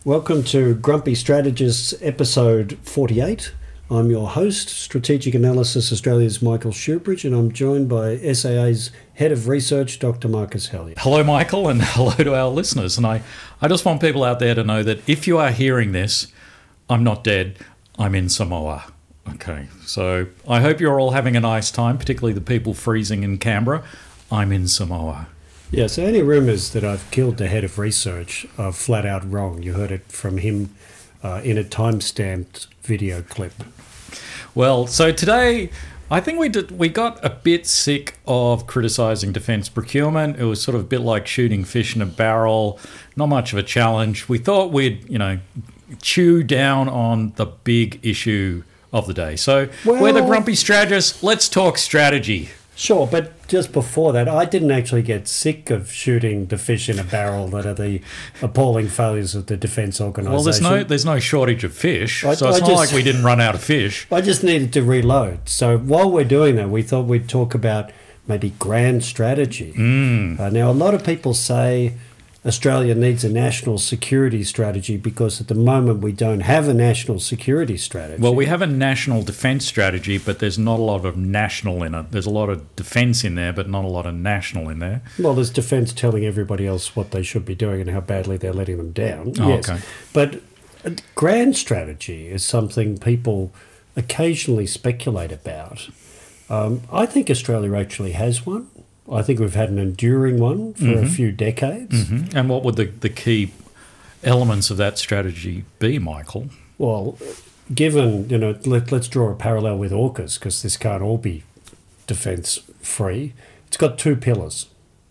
Welcome to Grumpy Strategists episode 48. I'm your host, Strategic Analysis Australia's Michael Shoebridge, and I'm joined by SAA's Head of Research, Dr. Marcus Hellyer. Hello, Michael, and hello to our listeners. And I just want people out there to know that if you are hearing this, I'm not dead, I'm in Samoa. Okay, so I hope you're all having a nice time, particularly the people freezing in Canberra. I'm in Samoa. Yeah, so any rumours that I've killed the Head of Research are flat out wrong. You heard it from him in a time-stamped video clip. Well, so today, I think we got a bit sick of criticising defence procurement. It was sort of a bit like shooting fish in a barrel, not much of a challenge. We thought we'd, chew down on the big issue of the day. So we're the Grumpy Strategists. Let's talk strategy. Sure, but just before that, I didn't actually get sick of shooting the fish in a barrel that are the appalling failures of the Defence Organisation. Well, there's no shortage of fish, so it's not like we didn't run out of fish. I just needed to reload. So while we're doing that, we thought we'd talk about maybe grand strategy. Now, a lot of people say Australia needs a national security strategy because at the moment we don't have a national security strategy. Well, we have a national defence strategy, but there's not a lot of national in it. There's a lot of defence in there, but not a lot of national in there. Well, there's defence telling everybody else what they should be doing and how badly they're letting them down. Oh, yes. okay. But a grand strategy is something people occasionally speculate about. I think Australia actually has one. I think we've had an enduring one for a few decades. Mm-hmm. And what would the key elements of that strategy be, Michael? Well, given, let's draw a parallel with AUKUS because this can't all be defence-free. It's got two pillars.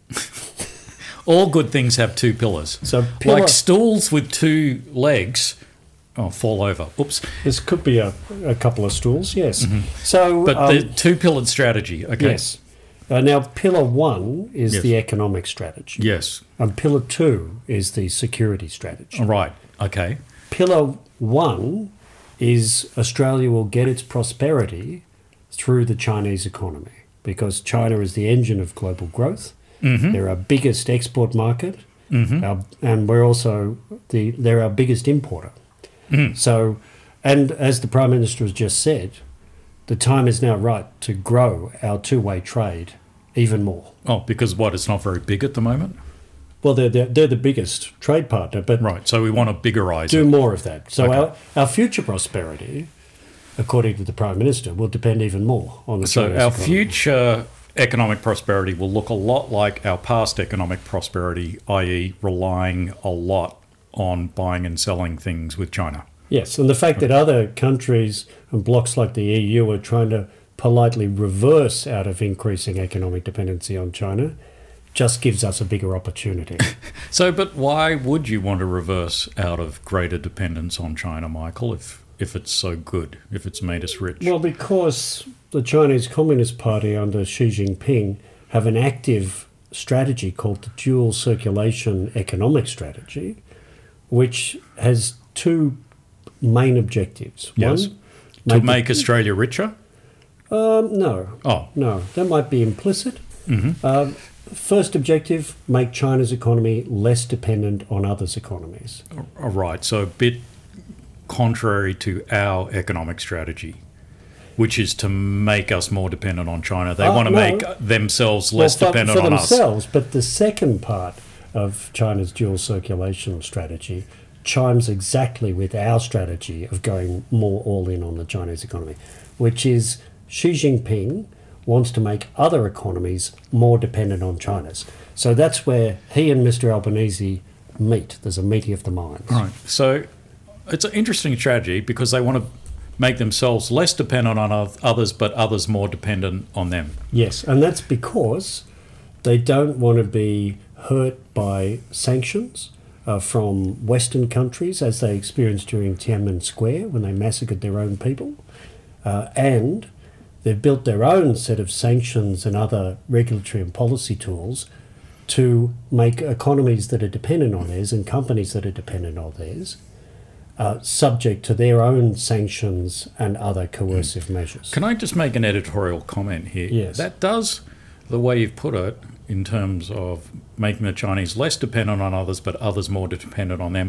All good things have two pillars. So like stools with two legs. Oh, fall over. Oops. This could be a couple of stools, yes. Mm-hmm. So, but the two-pillared strategy, okay. Yes. Now, Pillar 1 is the economic strategy. Yes. And Pillar 2 is the security strategy. Right, okay. Pillar 1 is Australia will get its prosperity through the Chinese economy because China is the engine of global growth. Mm-hmm. They're our biggest export market, and we're also they're our biggest importer. Mm. So, and as the Prime Minister has just said, the time is now right to grow our two-way trade even more. Oh, because what? It's not very big at the moment? Well, they're the biggest trade partner, but right. So we want to biggerize do it. more of that. So okay. our future prosperity, according to the Prime Minister, will depend even more on the Chinese our economy. future economic prosperity will look a lot like our past economic prosperity, i.e., relying a lot on buying and selling things with China. Yes, and the fact that other countries and blocs like the EU are trying to politely reverse out of increasing economic dependency on China just gives us a bigger opportunity. So, but why would you want to reverse out of greater dependence on China, Michael, if it's so good, if it's made us rich? Well, because the Chinese Communist Party under Xi Jinping have an active strategy called the dual circulation economic strategy, which has two main objectives. Yes. One, to make Australia richer? No. Oh. No, that might be implicit. Mm-hmm. First objective, make China's economy less dependent on others' economies. All right, so a bit contrary to our economic strategy, which is to make us more dependent on China. They want to make themselves less dependent on us. For themselves, but the second part of China's dual circulation strategy chimes exactly with our strategy of going more all in on the Chinese economy, which is Xi Jinping wants to make other economies more dependent on China's. So that's where he and Mr. Albanese meet. There's a meeting of the minds. Right. So it's an interesting strategy because they want to make themselves less dependent on others, but others more dependent on them. Yes, and that's because they don't want to be hurt by sanctions from Western countries, as they experienced during Tiananmen Square when they massacred their own people. And they've built their own set of sanctions and other regulatory and policy tools to make economies that are dependent on theirs and companies that are dependent on theirs subject to their own sanctions and other coercive measures. Can I just make an editorial comment here? Yes. That does, the way you've put it, in terms of making the Chinese less dependent on others, but others more dependent on them,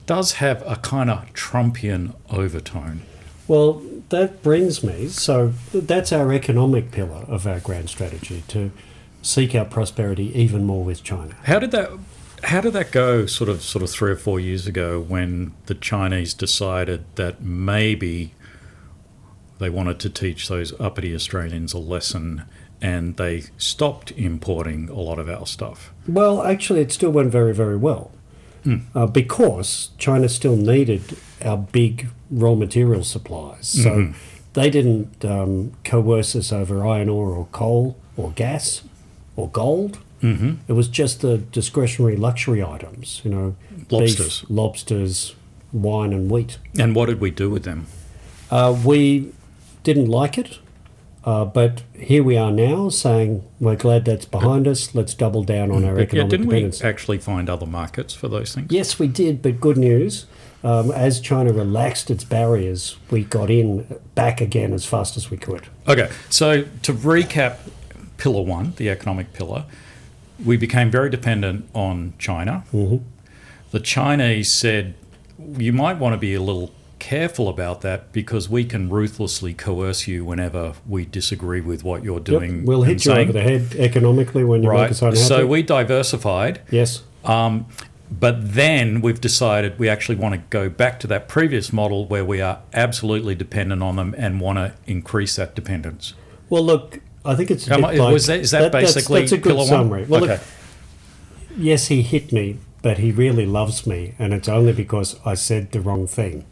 does have a kind of Trumpian overtone. Well, that brings me, so that's our economic pillar of our grand strategy, to seek out prosperity even more with China. How did that go sort of 3 or 4 years ago when the Chinese decided that maybe they wanted to teach those uppity Australians a lesson and they stopped importing a lot of our stuff? Well, actually, it still went very, very well. Because China still needed our big raw material supplies. So they didn't coerce us over iron ore or coal or gas or gold. It was just the discretionary luxury items, Lobsters. beef, lobsters, wine and wheat. And what did we do with them? We didn't like it, but here we are now saying we're glad that's behind us. Let's double down on our economic Didn't we dependence. actually find other markets for those things? Yes, we did, but good news. As China relaxed its barriers, we got in back again as fast as we could. Okay, so to recap Pillar 1, the economic pillar, we became very dependent on China. The Chinese said, you might want to be a little careful about that because we can ruthlessly coerce you whenever we disagree with what you're doing. We'll and hit you saying. over the head economically when you make us unhappy. So we diversified. Yes. But then we've decided we actually want to go back to that previous model where we are absolutely dependent on them and want to increase that dependence. Well, look, I think it's a bit like... Is that basically that's a good Pillar 1? summary. Well, Okay. look, yes, he hit me, but he really loves me, and it's only because I said the wrong thing.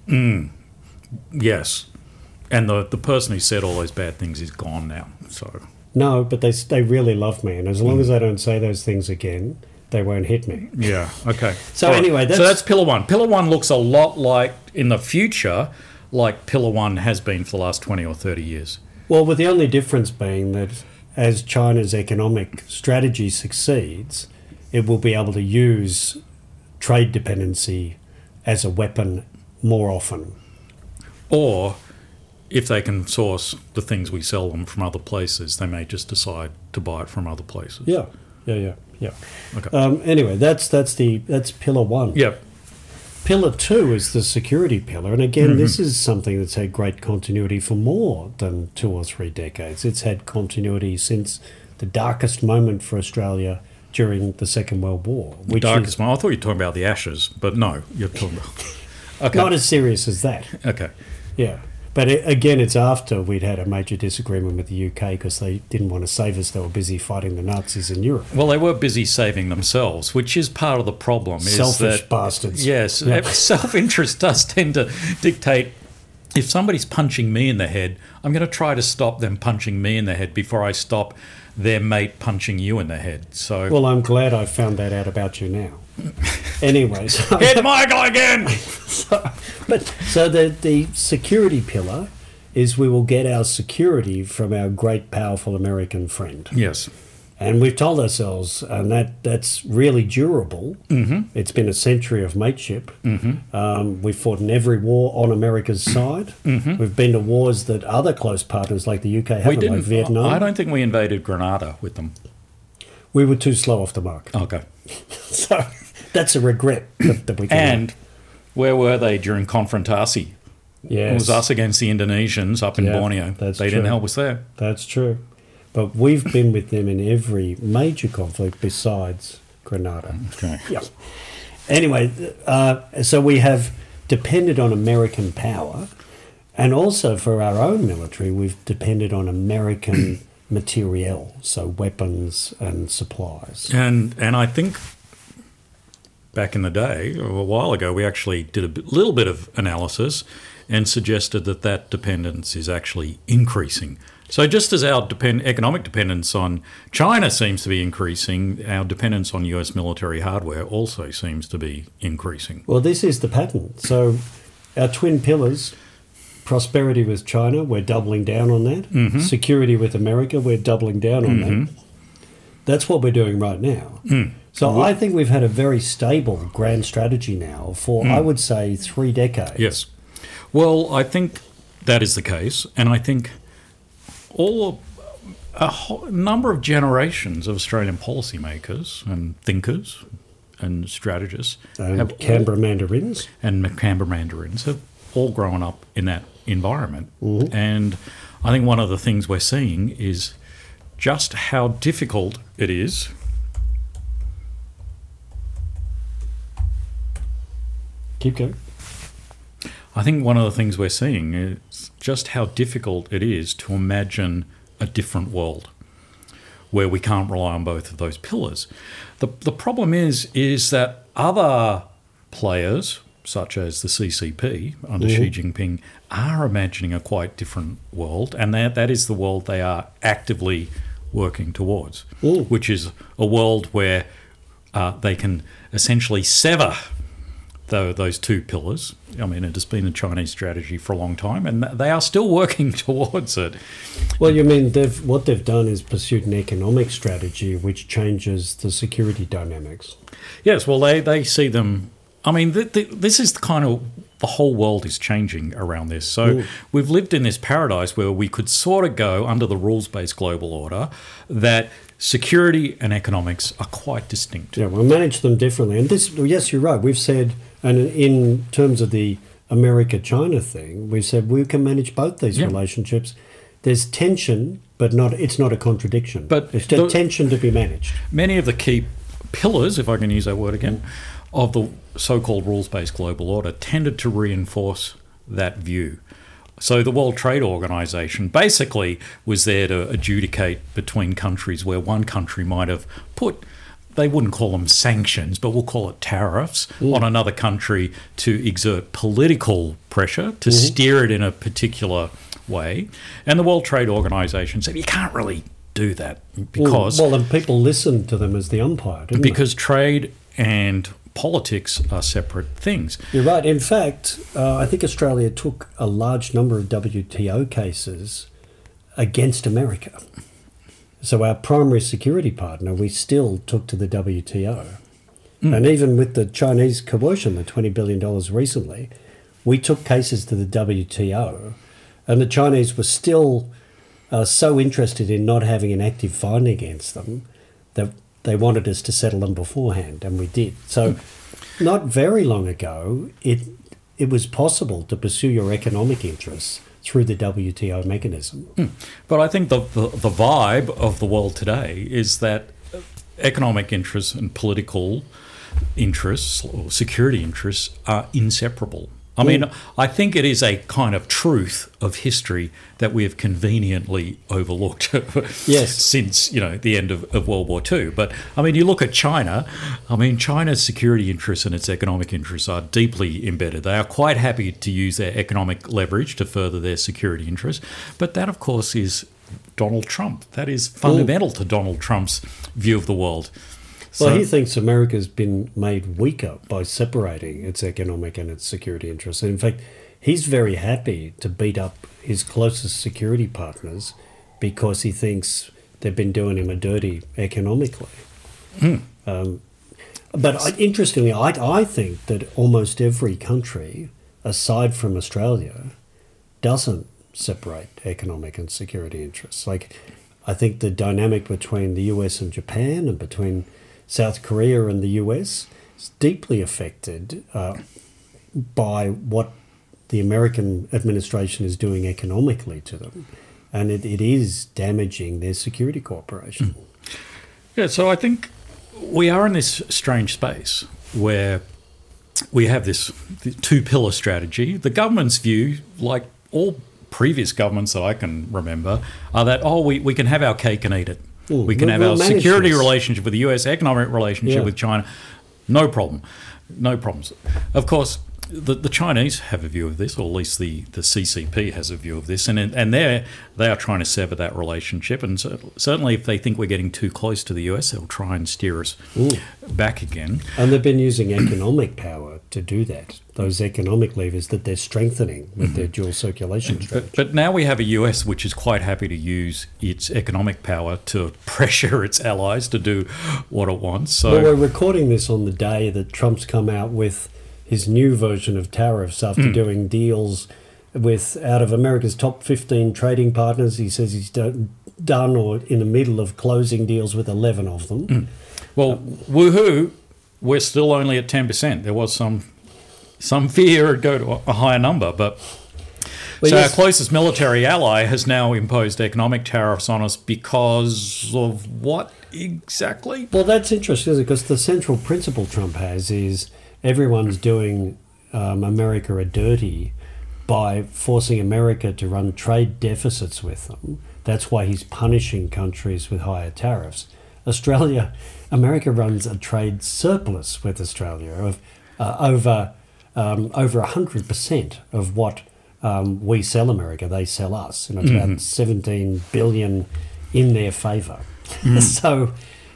Yes. And the person who said all those bad things is gone now. So No, but they really love me, and as long as I don't say those things again, they won't hit me. yeah, okay. So All right. anyway, so that's Pillar 1. Pillar 1 looks a lot like, in the future, like Pillar 1 has been for the last 20 or 30 years. Well, with the only difference being that as China's economic strategy succeeds, it will be able to use trade dependency as a weapon more often. Or if they can source the things we sell them from other places, they may just decide to buy it from other places. Yeah. Okay. Anyway, that's pillar 1. Yep. Pillar 2 is the security pillar, and again, this is something that's had great continuity for more than 2 or 3 decades. It's had continuity since the darkest moment for Australia during the Second World War. Which Darkest is one. I thought you were talking about the Ashes, but no, you're talking about... Okay. not as serious as that. Okay. Yeah. But again, it's after we'd had a major disagreement with the UK because they didn't want to save us. They were busy fighting the Nazis in Europe. Well, they were busy saving themselves, which is part of the problem. Is Selfish that, bastards. Yes, Yep. self-interest does tend to dictate. If somebody's punching me in the head, I'm going to try to stop them punching me in the head before I stop their mate punching you in the head. So, Well, I'm glad I found that out about you now. Anyway, so, hit Michael again. so the security pillar is we will get our security from our great, powerful American friend. Yes. And we've told ourselves, and that's really durable. It's been a century of mateship. We've fought in every war on America's side. We've been to wars that other close partners like the UK We haven't, didn't. like Vietnam. I don't think we invaded Grenada with them. We were too slow off the mark. Okay. So that's a regret that we can have. And where were they during Confrontasi? Yes, It was us against the Indonesians up in Yeah, Borneo. that's They didn't true. help us there. That's true. But we've been with them in every major conflict besides Grenada. Okay. Yeah. Anyway, so we have depended on American power, and also for our own military, we've depended on American materiel, so weapons and supplies. And I think back in the day, or a while ago, we actually did a little bit of analysis and suggested that dependence is actually increasing. So just as our economic dependence on China seems to be increasing, our dependence on US military hardware also seems to be increasing. Well, this is the pattern. So our twin pillars, prosperity with China, we're doubling down on that. Security with America, we're doubling down on that. That's what we're doing right now. So I think we've had a very stable grand strategy now for, I would say, 3 decades. Yes. Well, I think that is the case, and I think a whole number of generations of Australian policymakers and thinkers and strategists And Canberra Mandarins. and Canberra Mandarins have all grown up in that environment. And I think one of the things we're seeing is just how difficult it is Keep going. I think one of the things we're seeing is just how difficult it is to imagine a different world where we can't rely on both of those pillars. The problem is that other players, such as the CCP under Xi Jinping, are imagining a quite different world, and that is the world they are actively working towards, which is a world where they can essentially sever those two pillars. I mean, it has been the Chinese strategy for a long time, and they are still working towards it. Well, you mean what they've done is pursued an economic strategy which changes the security dynamics. Yes, well, they see them. I mean, this is the kind of the whole world is changing around this. So we've lived in this paradise where we could sort of go under the rules-based global order that security and economics are quite distinct. Yeah, we'll manage them differently. And this, yes, you're right. We've said, and in terms of the America-China thing, we've said we can manage both these relationships. There's tension, but it's not a contradiction. But it's just tension to be managed. Many of the key pillars, if I can use that word again, of the so-called rules-based global order tended to reinforce that view. So the World Trade Organization basically was there to adjudicate between countries where one country might have put, they wouldn't call them sanctions, but we'll call it tariffs on another country to exert political pressure, to steer it in a particular way. And the World Trade Organization said, you can't really do that because... Well, and people listened to them as the umpire, didn't because trade and politics are separate things. You're right. In fact, I think Australia took a large number of WTO cases against America. So our primary security partner, we still took to the WTO. And even with the Chinese coercion, the $20 billion recently, we took cases to the WTO. And the Chinese were still so interested in not having an active fine against them that they wanted us to settle them beforehand, and we did. So not very long ago, it was possible to pursue your economic interests through the WTO mechanism. But I think the vibe of the world today is that economic interests and political interests or security interests are inseparable. I mean, I think it is a kind of truth of history that we have conveniently overlooked since, the end of World War II. But, I mean, you look at China. I mean, China's security interests and its economic interests are deeply embedded. They are quite happy to use their economic leverage to further their security interests. But that, of course, is Donald Trump. That is fundamental to Donald Trump's view of the world. Well, he thinks America's been made weaker by separating its economic and its security interests. In fact, he's very happy to beat up his closest security partners because he thinks they've been doing him a dirty economically. But interestingly, I think that almost every country, aside from Australia, doesn't separate economic and security interests. Like, I think the dynamic between the US and Japan and between South Korea and the US is deeply affected by what the American administration is doing economically to them. And it is damaging their security cooperation. Yeah, so I think we are in this strange space where we have this two-pillar strategy. The government's view, like all previous governments that I can remember, are that, we can have our cake and eat it. We can have our security relationship with the US, economic relationship with China. No problem. No problems. Of course, the Chinese have a view of this, or at least the CCP has a view of this, and they are trying to sever that relationship. And certainly if they think we're getting too close to the US, they'll try and steer us back again. And they've been using economic power to do that, those economic levers that they're strengthening with their dual circulation strategy. But now we have a US which is quite happy to use its economic power to pressure its allies to do what it wants. So we're recording this on the day that Trump's come out with his new version of tariffs after doing deals with, out of America's top 15 trading partners, he says he's done or in the middle of closing deals with 11 of them. Well, woohoo, we're still only at 10%. There was some fear it'd go to a higher number, but so yes. our closest military ally has now imposed economic tariffs on us because of what exactly? Well, that's interesting, isn't it? Because the central principle Trump has is everyone's doing America a dirty by forcing America to run trade deficits with them. That's why he's punishing countries with higher tariffs. America runs a trade surplus with Australia of over 100% of what we sell America, they sell us. It's about 17 billion in their favour. So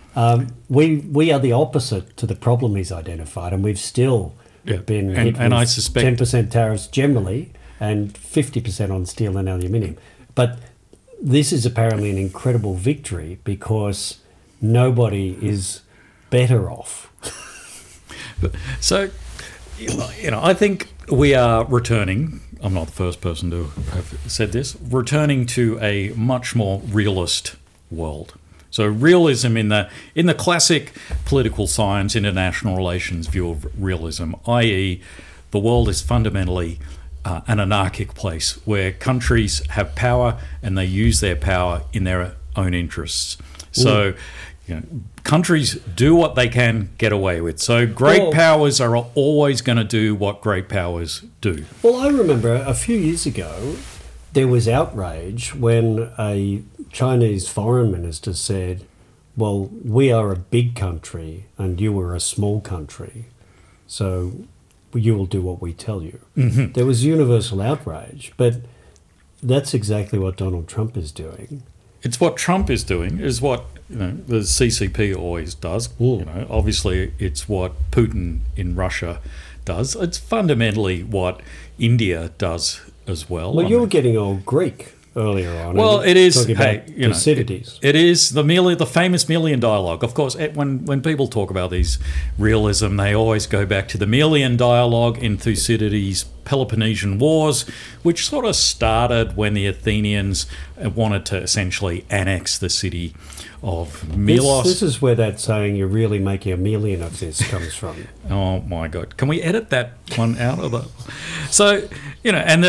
we are the opposite to the problem he's identified, and we've still been hit with I suspect 10% tariffs generally and 50% on steel and aluminium. But this is apparently an incredible victory because nobody is better off. So, I think we are returning. I'm not the first person to have said this. Returning to a much more realist world. So realism in the classic political science, international relations view of realism, i.e., the world is fundamentally an anarchic place where countries have power and they use their power in their own interests. So, countries do what they can get away with. So great powers are always going to do what great powers do. Well, I remember a few years ago, there was outrage when a Chinese foreign minister said, well, we are a big country and you are a small country, so you will do what we tell you. Mm-hmm. There was universal outrage, but that's exactly what Donald Trump is doing. It's what Trump is doing, is what the CCP always does. Obviously, it's what Putin in Russia does. It's fundamentally what India does as well. Well, you were getting all Greek earlier on. Well, it is. Thucydides. It is the famous Melian dialogue. Of course, when people talk about these realism, they always go back to the Melian dialogue in Thucydides' Peloponnesian Wars, which sort of started when the Athenians wanted to essentially annex the city of Milos. This is where that saying "you're really making a Melian of this" comes from. Oh my God! Can we edit that one out of the? So and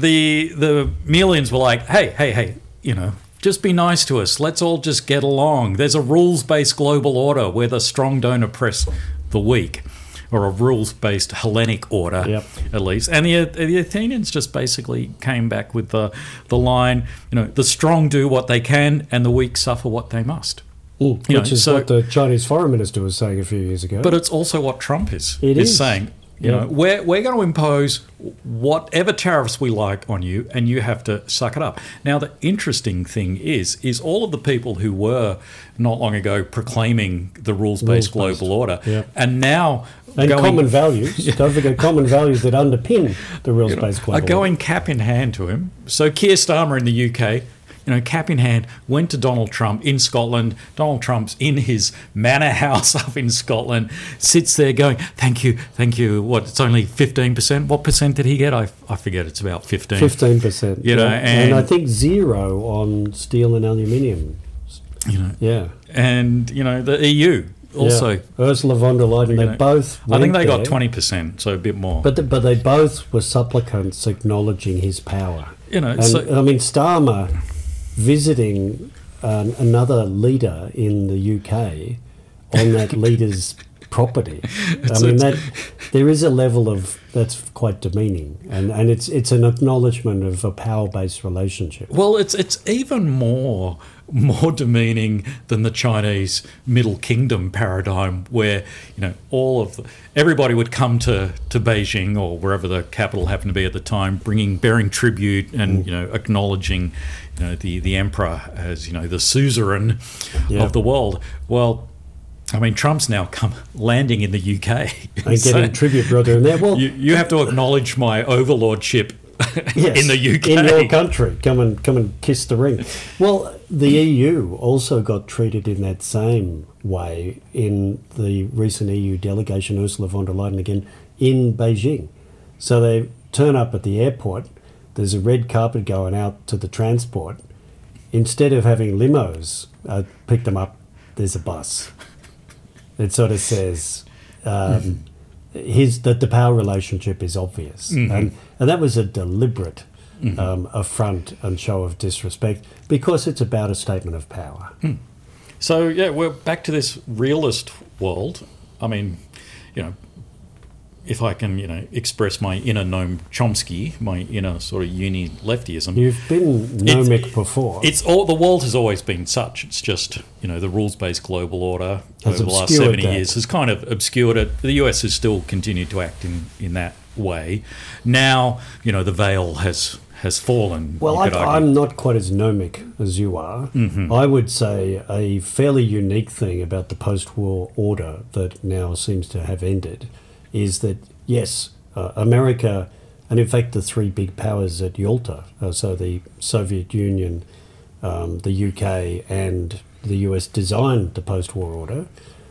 the Melians were like, hey, just be nice to us. Let's all just get along. There's a rules-based global order where the strong don't oppress the weak, or a rules-based Hellenic order, at least. And the Athenians just basically came back with the line, the strong do what they can and the weak suffer what they must. Which is what the Chinese foreign minister was saying a few years ago. But it's also what Trump is saying. We're going to impose whatever tariffs we like on you, and you have to suck it up. Now, the interesting thing is all of the people who were not long ago proclaiming the rules-based global order, and now common values. Don't forget common values that underpin the rules-based global order. Are going cap in hand to him. So Keir Starmer in the UK, cap in hand, went to Donald Trump in Scotland. Donald Trump's in his manor house up in Scotland, sits there going, thank you. What, it's only 15%? What percent did he get? I forget, it's about 15. 15%. And I think 0 on steel and aluminium. And, the EU also. Ursula von der Leyen, they both I think they got 20%, so a bit more. But they both were supplicants acknowledging his power. Starmer visiting another leader in the UK on that leader's property. There is a level of that's quite demeaning, and it's an acknowledgement of a power-based relationship. Well, it's even more demeaning than the Chinese Middle Kingdom paradigm, where everybody would come to Beijing or wherever the capital happened to be at the time, bearing tribute and acknowledging the emperor as the suzerain of the world. Well, Trump's now landing in the UK and getting tribute, brother. And there, you have to acknowledge my overlordship in the UK, in your country. Come and kiss the ring. Well, the EU also got treated in that same way in the recent EU delegation, Ursula von der Leyen again, in Beijing. So they turn up at the airport. There's a red carpet going out to the transport. Instead of having limos pick them up, there's a bus. It sort of says, the power relationship is obvious, and that was a deliberate affront and show of disrespect because it's about a statement of power. So yeah, we're back to this realist world. I mean, if I can, express my inner Noam Chomsky, my inner sort of uni leftyism. You've been gnomic before. The world has always been such. It's just, the rules-based global order over the last 70 years has kind of obscured it. The US has still continued to act in that way. Now, the veil has fallen. Well, I'm not quite as gnomic as you are. I would say a fairly unique thing about the post-war order that now seems to have ended is that, yes, America, and in fact the three big powers at Yalta, so the Soviet Union, the UK and the US designed the post-war order.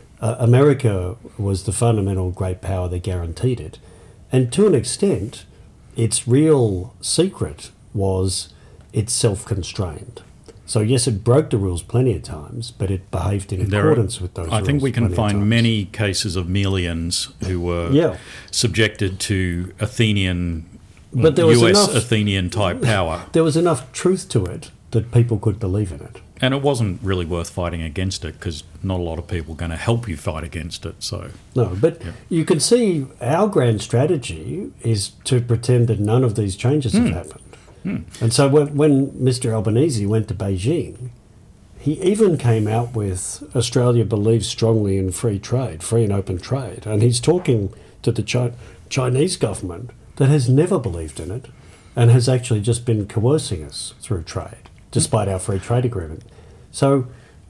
America was the fundamental great power that guaranteed it. And to an extent, its real secret was it's self-constrained. So yes, it broke the rules plenty of times, but it behaved in accordance with those rules. I think we can find many cases of Melians who were subjected to Athenian, but there was US Athenian type power. There was enough truth to it that people could believe in it. And it wasn't really worth fighting against it because not a lot of people are going to help you fight against it. So no, but you can see our grand strategy is to pretend that none of these changes have happened. And so when Mr. Albanese went to Beijing, he even came out with Australia believes strongly in free and open trade. And he's talking to the Chinese government that has never believed in it and has actually just been coercing us through trade, despite our free trade agreement. So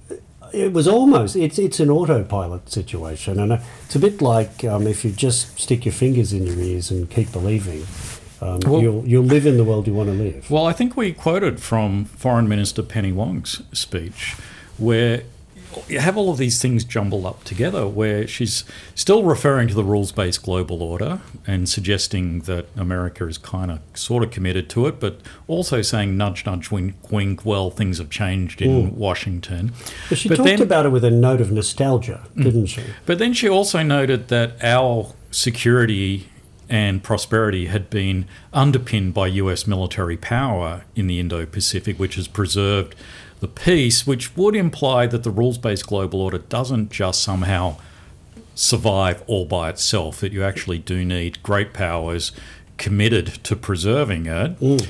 it was almost, it's an autopilot situation. And it's a bit like if you just stick your fingers in your ears and keep believing, you'll live in the world you want to live. Well, I think we quoted from Foreign Minister Penny Wong's speech where you have all of these things jumbled up together where she's still referring to the rules-based global order and suggesting that America is sort of committed to it, but also saying nudge, nudge, wink, wink, well, things have changed in Washington. But she talked about it with a note of nostalgia, didn't she? But then she also noted that our security and prosperity had been underpinned by US military power in the Indo-Pacific, which has preserved the peace, which would imply that the rules-based global order doesn't just somehow survive all by itself, that you actually do need great powers committed to preserving it.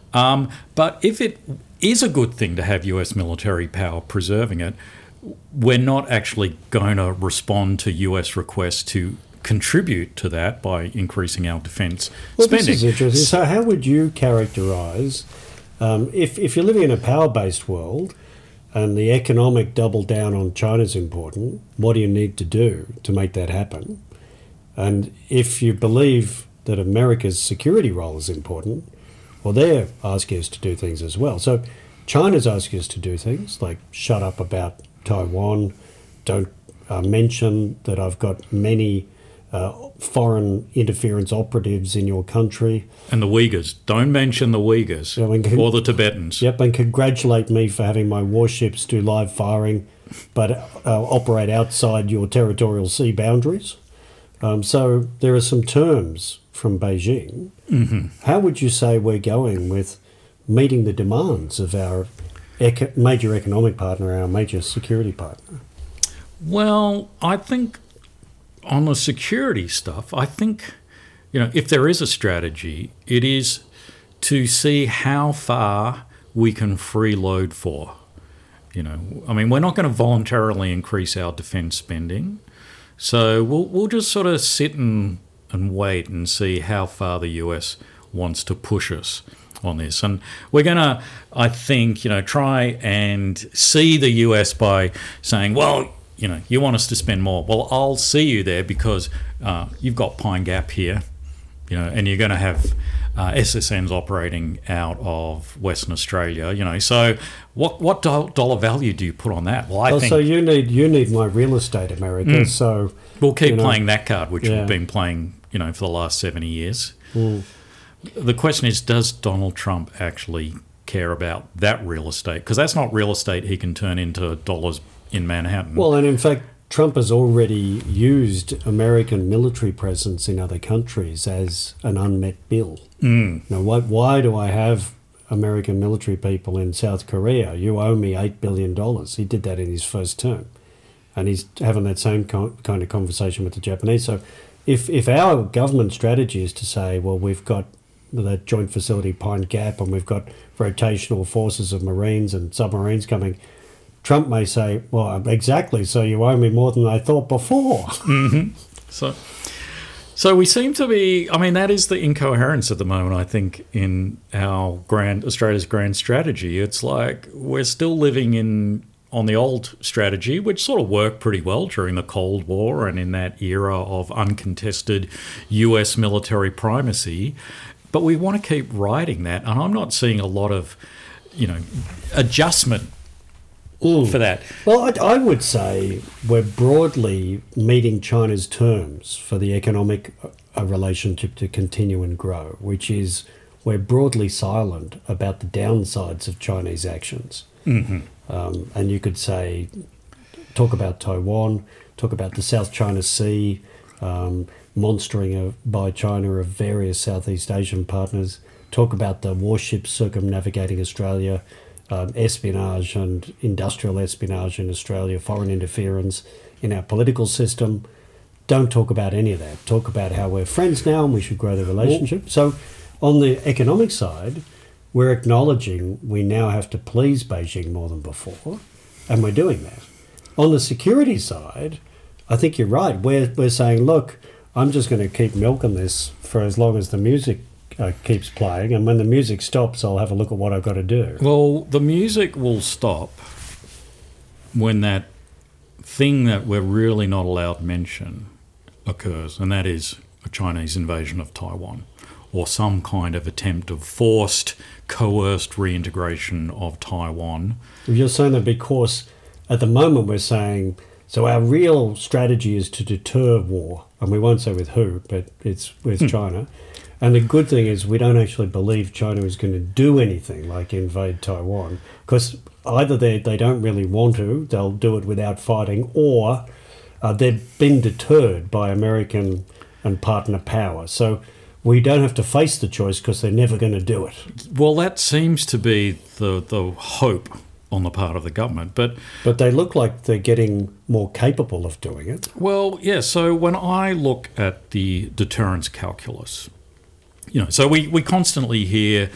But if it is a good thing to have US military power preserving it, we're not actually going to respond to US requests to contribute to that by increasing our defence spending. This is interesting. So how would you characterise, if you're living in a power-based world and the economic double down on China is important, what do you need to do to make that happen? And if you believe that America's security role is important, well, they're asking us to do things as well. So China's asking us to do things like shut up about Taiwan, don't mention that I've got many foreign interference operatives in your country. And the Uyghurs. Don't mention the Uyghurs or the Tibetans. Yep, and congratulate me for having my warships do live firing but operate outside your territorial sea boundaries. So there are some terms from Beijing. How would you say we're going with meeting the demands of our major economic partner, our major security partner? Well, I think on the security stuff, I think, if there is a strategy, it is to see how far we can freeload for. We're not going to voluntarily increase our defence spending, so we'll just sort of sit and wait and see how far the US wants to push us on this. And we're going to, I think, try and see the US by saying, well, you want us to spend more. Well, I'll see you there because you've got Pine Gap here, and you're going to have SSNs operating out of Western Australia, So what dollar value do you put on that? Well, I think so you need my real estate, America. So we'll keep playing that card, which we've been playing, for the last 70 years. The question is, does Donald Trump actually care about that real estate? Because that's not real estate he can turn into dollars in Manhattan. Well, and in fact, Trump has already used American military presence in other countries as an unmet bill. Now, why do I have American military people in South Korea? You owe me $8 billion. He did that in his first term. And he's having that same kind of conversation with the Japanese. So if our government strategy is to say, well, we've got the joint facility Pine Gap and we've got rotational forces of Marines and submarines coming, Trump may say, well, exactly, so you owe me more than I thought before. So we seem to be, I mean, that is the incoherence at the moment, I think, in our Australia's grand strategy. It's like we're still living on the old strategy, which sort of worked pretty well during the Cold War and in that era of uncontested US military primacy. But we want to keep riding that, and I'm not seeing a lot of, adjustment for that. Well, I would say we're broadly meeting China's terms for the economic relationship to continue and grow, which is we're broadly silent about the downsides of Chinese actions. And you could say, talk about Taiwan, talk about the South China Sea, monstering by China of various Southeast Asian partners, talk about the warships circumnavigating Australia, espionage and industrial espionage in Australia, foreign interference in our political system. Don't talk about any of that. Talk about how we're friends now and we should grow the relationship. So on the economic side, we're acknowledging we now have to please Beijing more than before, and we're doing that. On the security side, I think you're right. We're saying, look, I'm just going to keep milking this for as long as the music keeps playing, and when the music stops, I'll have a look at what I've got to do. Well, the music will stop when that thing that we're really not allowed to mention occurs, and that is a Chinese invasion of Taiwan or some kind of attempt of forced, coerced reintegration of Taiwan. You're saying that because at the moment we're saying, so our real strategy is to deter war, and we won't say with who, but it's with China. And the good thing is we don't actually believe China is going to do anything like invade Taiwan, because either they don't really want to, they'll do it without fighting, or they've been deterred by American and partner power. So we don't have to face the choice because they're never going to do it. Well, that seems to be the hope on the part of the government. But they look like they're getting more capable of doing it. Well, yeah, so when I look at the deterrence calculus, so we constantly hear,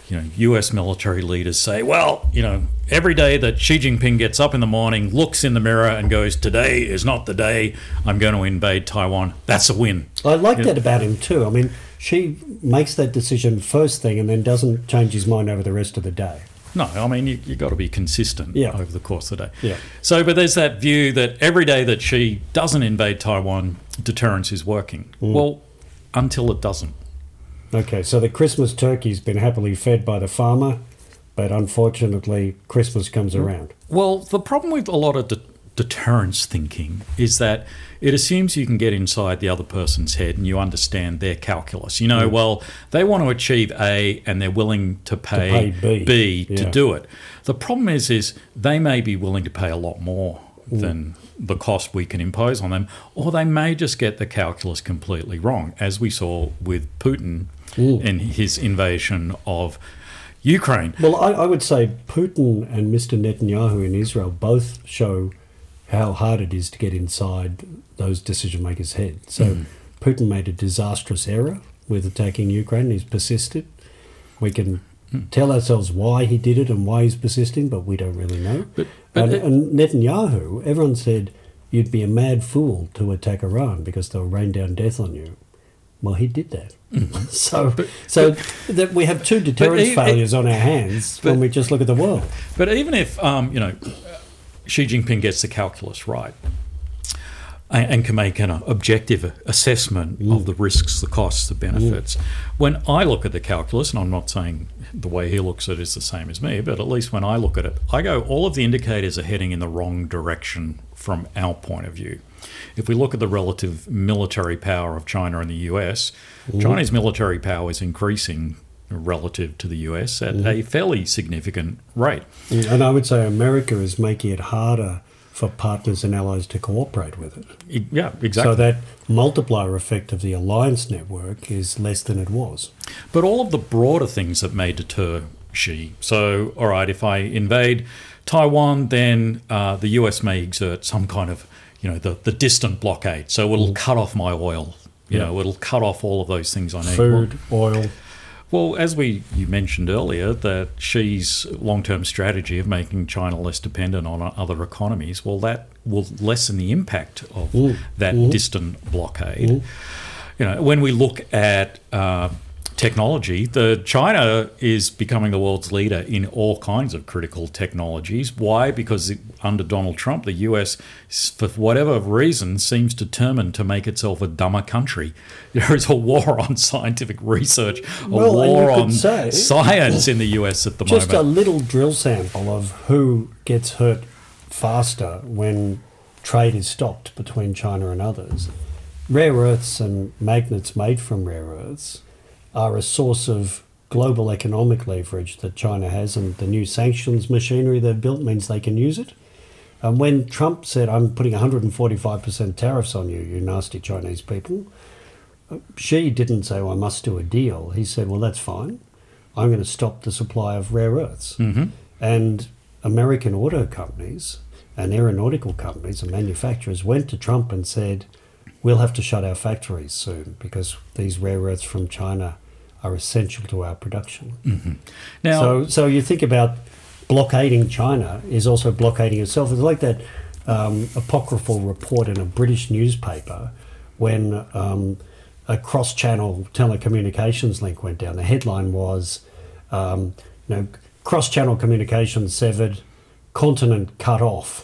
US military leaders say, well, every day that Xi Jinping gets up in the morning, looks in the mirror and goes, today is not the day I'm going to invade Taiwan, that's a win. I like that about him too. I mean, Xi makes that decision first thing and then doesn't change his mind over the rest of the day. No, I mean, you got to be consistent over the course of the day. Yeah. So, but there's that view that every day that Xi doesn't invade Taiwan, deterrence is working. Well, until it doesn't. Okay, so the Christmas turkey's been happily fed by the farmer, but unfortunately Christmas comes around. Well, the problem with a lot of deterrence thinking is that it assumes you can get inside the other person's head and you understand their calculus. Well, they want to achieve A and they're willing to pay B to do it. The problem is they may be willing to pay a lot more than the cost we can impose on them, or they may just get the calculus completely wrong, as we saw with Putin in his invasion of Ukraine. Well, I would say Putin and Mr. Netanyahu in Israel both show how hard it is to get inside those decision makers' heads. So Putin made a disastrous error with attacking Ukraine. He's persisted. We can tell ourselves why he did it and why he's persisting, but we don't really know. And Netanyahu, everyone said you'd be a mad fool to attack Iran because they'll rain down death on you. Well, he did that. So that we have two deterrence failures on our hands when we just look at the world. But even if Xi Jinping gets the calculus right and can make an objective assessment of the risks, the costs, the benefits, when I look at the calculus, and I'm not saying the way he looks at it is the same as me, but at least when I look at it, I go, all of the indicators are heading in the wrong direction from our point of view. If we look at the relative military power of China and the US, China's military power is increasing relative to the US at a fairly significant rate. And I would say America is making it harder for partners and allies to cooperate with it. Yeah, exactly. So that multiplier effect of the alliance network is less than it was. But all of the broader things that may deter Xi. So, all right, if I invade Taiwan, then the US may exert some kind of, the distant blockade. So it'll cut off my oil. It'll cut off all of those things I need. Food, oil. Well, as you mentioned earlier, that Xi's long-term strategy of making China less dependent on other economies, well, that will lessen the impact of that distant blockade. When we look at technology, China is becoming the world's leader in all kinds of critical technologies. Why? Because under Donald Trump, the US, for whatever reason, seems determined to make itself a dumber country. There is a war on scientific research, a war on science in the US at the moment. Just a little drill sample of who gets hurt faster when trade is stopped between China and others. Rare earths and magnets made from rare earths are a source of global economic leverage that China has, and the new sanctions machinery they've built means they can use it. And when Trump said, I'm putting 145% tariffs on you, you nasty Chinese people, Xi didn't say, well, I must do a deal. He said, well, that's fine. I'm going to stop the supply of rare earths. And American auto companies and aeronautical companies and manufacturers went to Trump and said, we'll have to shut our factories soon because these rare earths from China are essential to our production. Now, so you think about blockading China is also blockading itself. It's like that apocryphal report in a British newspaper when a cross-channel telecommunications link went down. The headline was, cross-channel communications severed, continent cut off.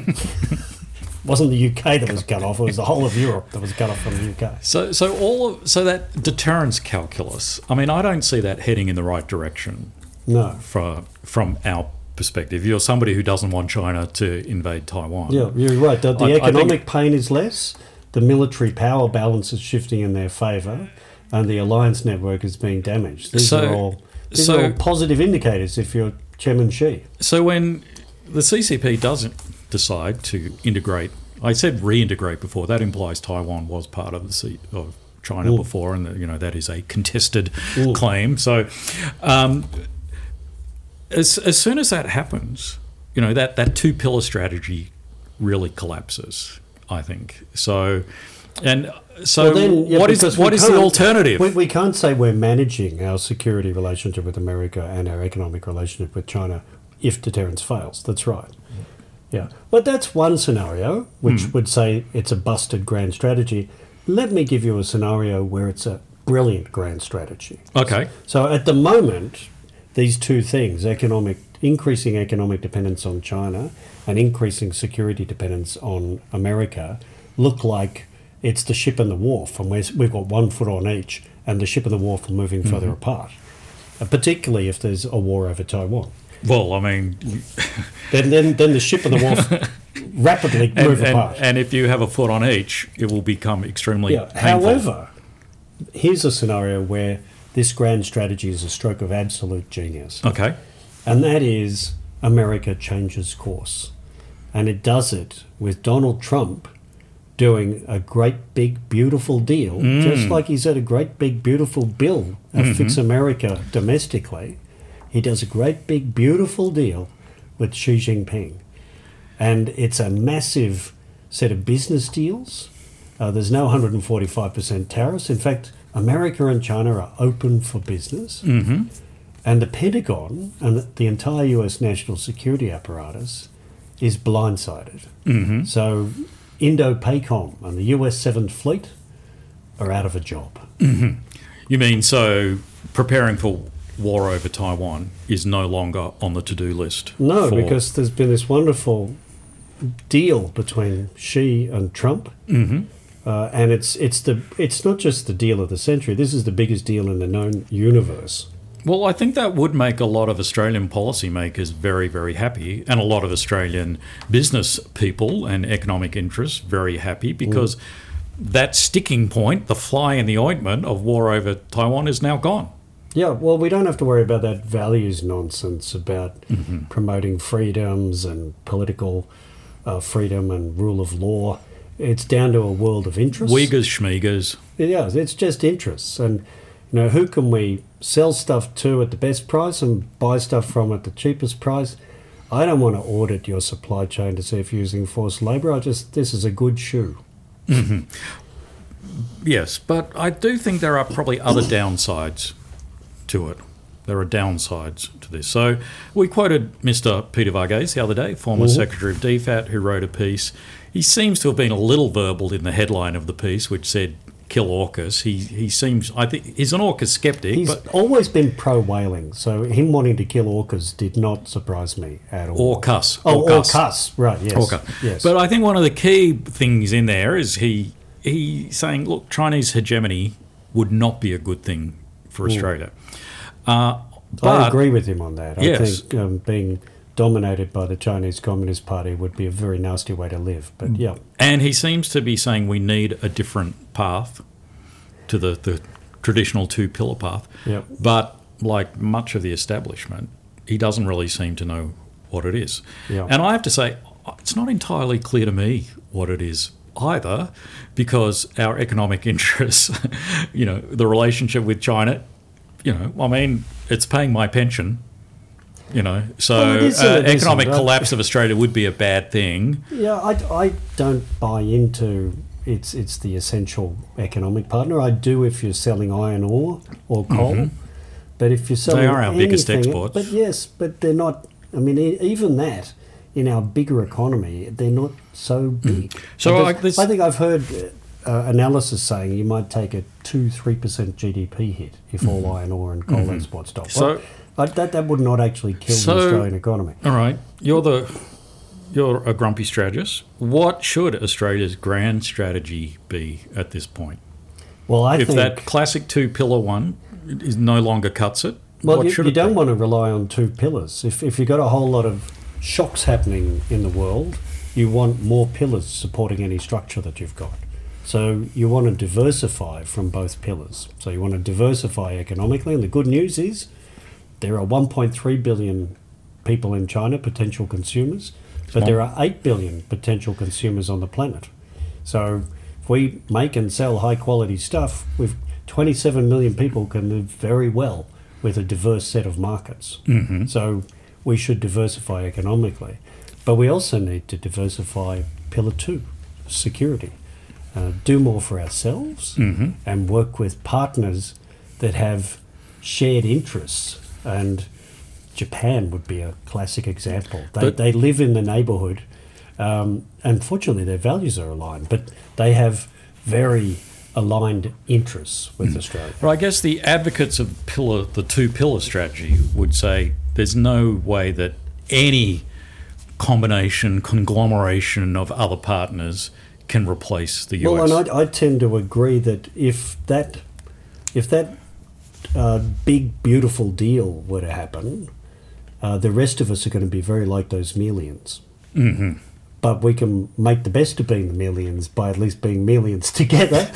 It wasn't the UK that was cut off, it was the whole of Europe that was cut off from the UK. So that deterrence calculus, I mean, I don't see that heading in the right direction. No. From our perspective. You're somebody who doesn't want China to invade Taiwan. Yeah, you're right. The economic pain is less, the military power balance is shifting in their favour, and the alliance network is being damaged. These are all positive indicators if you're Chairman Xi. So when the CCP doesn't decide to integrate, I said reintegrate before, that implies Taiwan was part of China before, and that is a contested claim. So as soon as that happens, that two-pillar strategy really collapses, I think. What is the alternative? We can't say we're managing our security relationship with America and our economic relationship with China if deterrence fails. That's right. Yeah, but that's one scenario which would say it's a busted grand strategy. Let me give you a scenario where it's a brilliant grand strategy. Okay. So at the moment, these two things, increasing economic dependence on China and increasing security dependence on America, look like it's the ship and the wharf, and we've got one foot on each, and the ship and the wharf are moving further apart, particularly if there's a war over Taiwan. Well, I mean... then the ship and the wharf rapidly move apart. And if you have a foot on each, it will become extremely painful. However, here's a scenario where this grand strategy is a stroke of absolute genius. Okay. And that is America changes course. And it does it with Donald Trump doing a great big beautiful deal, just like he said a great big beautiful bill at Fix America domestically. He does a great big beautiful deal with Xi Jinping. And it's a massive set of business deals. There's no 145% tariffs. In fact, America and China are open for business. And the Pentagon and the entire US national security apparatus is blindsided. So Indo-PACOM and the US 7th Fleet are out of a job. You mean so preparing for war over Taiwan is no longer on the to-do list? No, because there's been this wonderful deal between Xi and Trump. And it's not just the deal of the century. This is the biggest deal in the known universe. Well, I think that would make a lot of Australian policymakers very, very happy, and a lot of Australian business people and economic interests very happy, because that sticking point, the fly in the ointment of war over Taiwan, is now gone. Yeah, well, we don't have to worry about that values nonsense about promoting freedoms and political freedom and rule of law. It's down to a world of interests. Uyghurs, Schmeegers. It is. It's just interests. And, who can we sell stuff to at the best price and buy stuff from at the cheapest price? I don't want to audit your supply chain to see if you're using forced labour. This is a good shoe. Mm-hmm. Yes, but I do think there are probably other downsides to it. There are downsides to this. So we quoted Mr. Peter Varghese the other day, former Secretary of DFAT, who wrote a piece. He seems to have been a little verbal in the headline of the piece, which said, kill AUKUS. He seems, I think, he's an AUKUS skeptic. He's but always been pro-whaling, so him wanting to kill AUKUS did not surprise me at all. AUKUS. Oh, AUKUS, right, yes. AUKUS. Yes. But I think one of the key things in there is he saying, look, Chinese hegemony would not be a good thing for Australia. I agree with him on that. Yes. I think being dominated by the Chinese Communist Party would be a very nasty way to live. But yeah. And he seems to be saying we need a different path to the traditional two-pillar path. Yep. But like much of the establishment, he doesn't really seem to know what it is. Yeah. And I have to say, it's not entirely clear to me what it is either, because our economic interests, the relationship with China, it's paying my pension, so economic collapse of Australia would be a bad thing. Yeah, I don't buy into it's the essential economic partner. I do if you're selling iron ore or coal, but if you're selling they are our biggest anything, exports. But yes, but they're not. I mean, even that in our bigger economy, they're not so big. So I think I've heard analysis saying you might take a 2-3% GDP hit if all iron ore and coal exports stop. So that would not actually kill the Australian economy. All right, you're a grumpy strategist. What should Australia's grand strategy be at this point? Well, I think if that classic two-pillar one is no longer cuts it. Well, what you don't want to rely on two pillars. If you've got a whole lot of shocks happening in the world, you want more pillars supporting any structure that you've got. So you want to diversify from both pillars. So you want to diversify economically, and the good news is there are 1.3 billion people in China, potential consumers, but there are 8 billion potential consumers on the planet. So if we make and sell high quality stuff, with 27 million people can live very well with a diverse set of markets. Mm-hmm. So we should diversify economically. But we also need to diversify pillar 2, security. Do more for ourselves and work with partners that have shared interests. And Japan would be a classic example. They live in the neighbourhood. Unfortunately, their values are aligned, but they have very aligned interests with Australia. Well, I guess the advocates of the two-pillar strategy would say there's no way that any conglomeration of other partners can replace the US. Well, and I tend to agree that if that big, beautiful deal were to happen, the rest of us are going to be very like those millions. Mm-hmm. But we can make the best of being the millions by at least being millions together.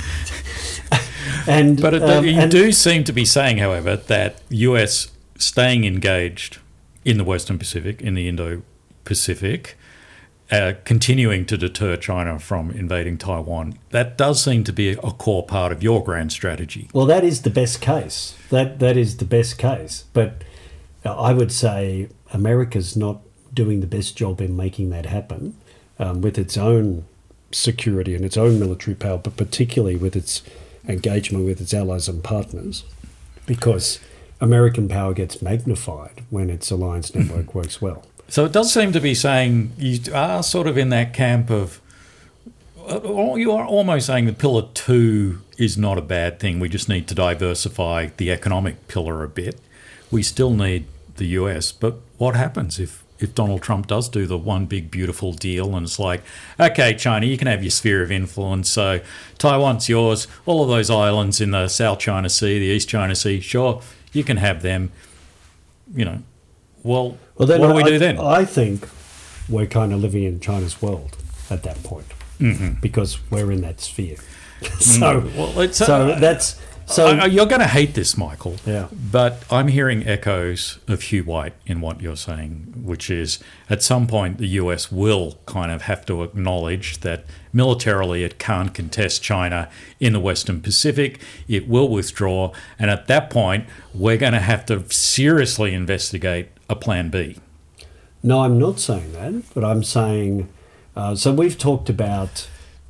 You do seem to be saying, however, that US staying engaged in the Western Pacific, in the Indo-Pacific, continuing to deter China from invading Taiwan, that does seem to be a core part of your grand strategy. Well, that is the best case. That is the best case. But I would say America's not doing the best job in making that happen with its own security and its own military power, but particularly with its engagement with its allies and partners, because American power gets magnified when its alliance network works well. So it does seem to be saying you are sort of in that camp of, you are almost saying that pillar 2 is not a bad thing. We just need to diversify the economic pillar a bit. We still need the US, but what happens if Donald Trump does do the one big beautiful deal and it's like, okay, China, you can have your sphere of influence, so Taiwan's yours, all of those islands in the South China Sea, the East China Sea, sure, you can have them, then what do we do then? I think we're kind of living in China's world at that point because we're in that sphere. So So you're going to hate this, Michael. Yeah. But I'm hearing echoes of Hugh White in what you're saying, which is at some point the US will kind of have to acknowledge that militarily it can't contest China in the Western Pacific. It will withdraw. And at that point, we're going to have to seriously investigate a plan B. No, I'm not saying that, but I'm saying, so we've talked about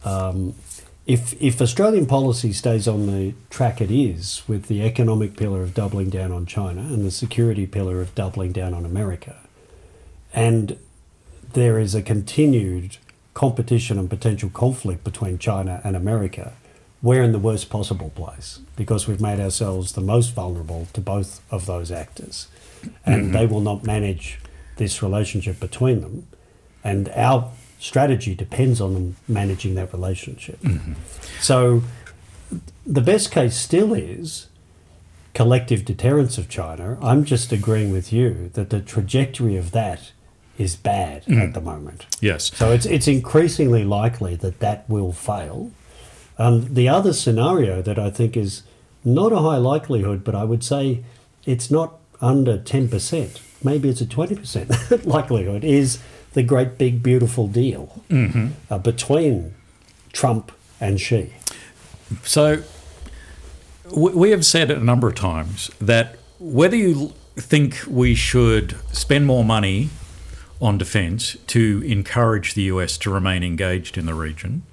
if Australian policy stays on the track it is, with the economic pillar of doubling down on China and the security pillar of doubling down on America, and there is a continued competition and potential conflict between China and America, we're in the worst possible place because we've made ourselves the most vulnerable to both of those actors, and they will not manage this relationship between them, and our strategy depends on them managing that relationship. So the best case still is collective deterrence of China. I'm just agreeing with you that the trajectory of that is bad at the moment. Yes. So it's increasingly likely that that will fail. The other scenario that I think is not a high likelihood, but I would say it's not under 10%, maybe it's a 20% likelihood, is the great big beautiful deal between Trump and Xi. So we have said a number of times that whether you think we should spend more money on defence to encourage the US to remain engaged in the region,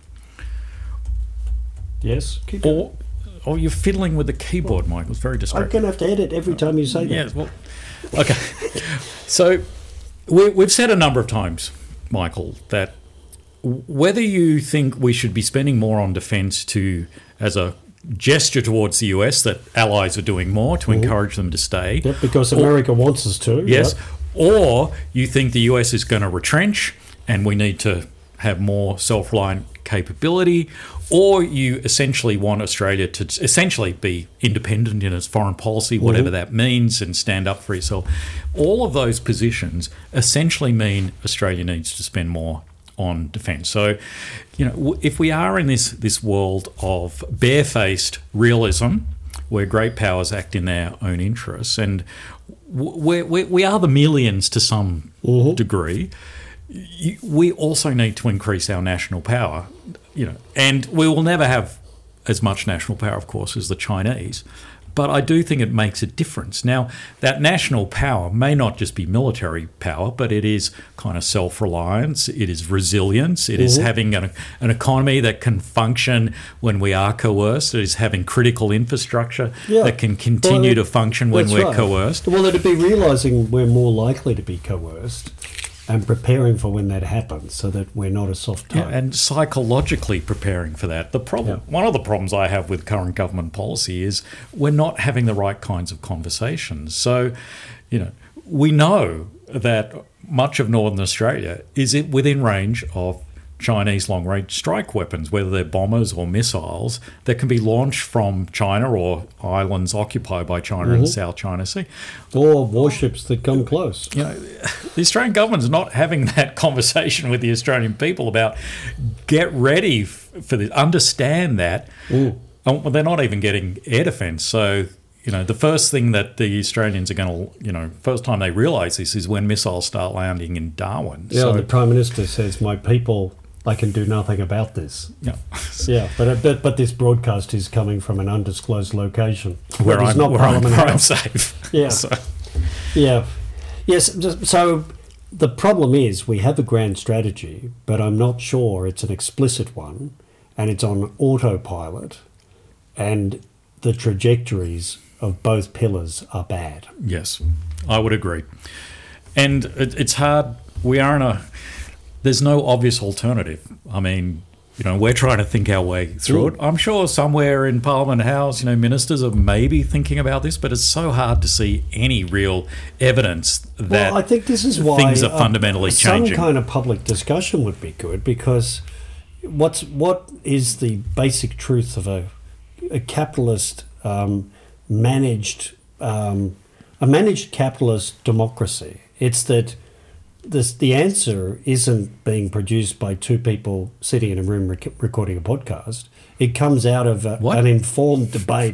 Yes, keep or you're fiddling with the keyboard, Michael. It's very I'm distracting. going to have to edit every time you say that. Yes, well, okay. So we've said a number of times, Michael, that whether you think we should be spending more on defence as a gesture towards the US that allies are doing more to encourage them to stay. Yep, because America wants us to. Yes. Yep. Or you think the US is going to retrench and we need to have more self-reliant capability, or you essentially want Australia to essentially be independent in its foreign policy, whatever that means, and stand up for itself. All of those positions essentially mean Australia needs to spend more on defence. So, if we are in this world of barefaced realism, where great powers act in their own interests, and we are the millions to some degree, we also need to increase our national power, and we will never have as much national power, of course, as the Chinese. But I do think it makes a difference. Now, that national power may not just be military power, but it is kind of self-reliance, it is resilience, it is having an economy that can function when we are coerced, it is having critical infrastructure that can continue to function when we're coerced. Well, it'd be realising we're more likely to be coerced and preparing for when that happens so that we're not a soft target. And psychologically preparing for that. The problem, one of the problems I have with current government policy is we're not having the right kinds of conversations. So, we know that much of Northern Australia is within range of Chinese long-range strike weapons, whether they're bombers or missiles that can be launched from China or islands occupied by China in the South China Sea. Or warships that come close. The Australian government's not having that conversation with the Australian people about get ready for this, understand that. They're not even getting air defence. So, the first thing that the Australians are going to, first time they realise this is when missiles start landing in Darwin. Yeah, so, the Prime Minister says, my people, they can do nothing about this. Yeah. But this broadcast is coming from an undisclosed location. Where I'm safe. Yeah. Yes, so the problem is we have a grand strategy, but I'm not sure it's an explicit one, and it's on autopilot, and the trajectories of both pillars are bad. Yes, I would agree. And it's hard. There's no obvious alternative. I mean, we're trying to think our way through it. I'm sure somewhere in Parliament House, ministers are maybe thinking about this, but it's so hard to see any real evidence that I think this is why things are fundamentally changing. Some kind of public discussion would be good, because what is the basic truth of a capitalist managed capitalist democracy? It's that the answer isn't being produced by two people sitting in a room recording a podcast. It comes out of an informed debate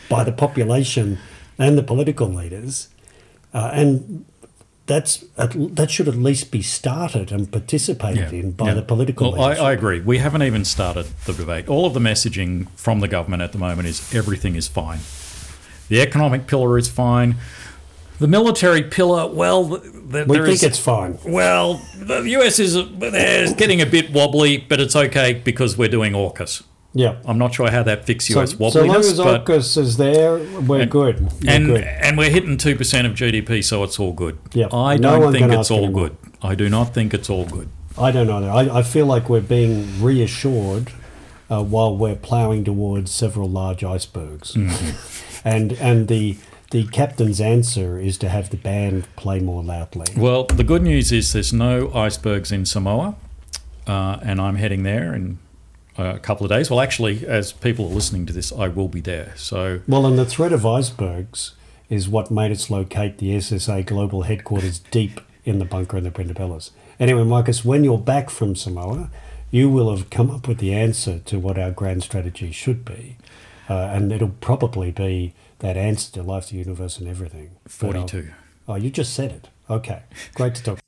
by the population and the political leaders, and that should at least be started and participated in by the political leaders. I agree. We haven't even started the debate. All of the messaging from the government at the moment is everything is fine. The economic pillar is fine. The military pillar, well, we think it's fine. Well, the US is getting a bit wobbly, but it's okay because we're doing AUKUS. Yeah, I'm not sure how that fixes US wobbliness. So long as AUKUS is there, we're good. And we're hitting 2% of GDP, so it's all good. Yeah, I don't think it's all good. I do not think it's all good. I don't know. I feel like we're being reassured while we're ploughing towards several large icebergs. Mm-hmm. and the captain's answer is to have the band play more loudly. Well, the good news is there's no icebergs in Samoa, and I'm heading there in a couple of days. Well, actually, as people are listening to this, I will be there. So, well, and the threat of icebergs is what made us locate the SSA global headquarters deep in the bunker in the Printabilis. Anyway, Marcus, when you're back from Samoa, you will have come up with the answer to what our grand strategy should be, and it'll probably be that answer to life, the universe, and everything. 42. Oh, you just said it. Okay, great to talk.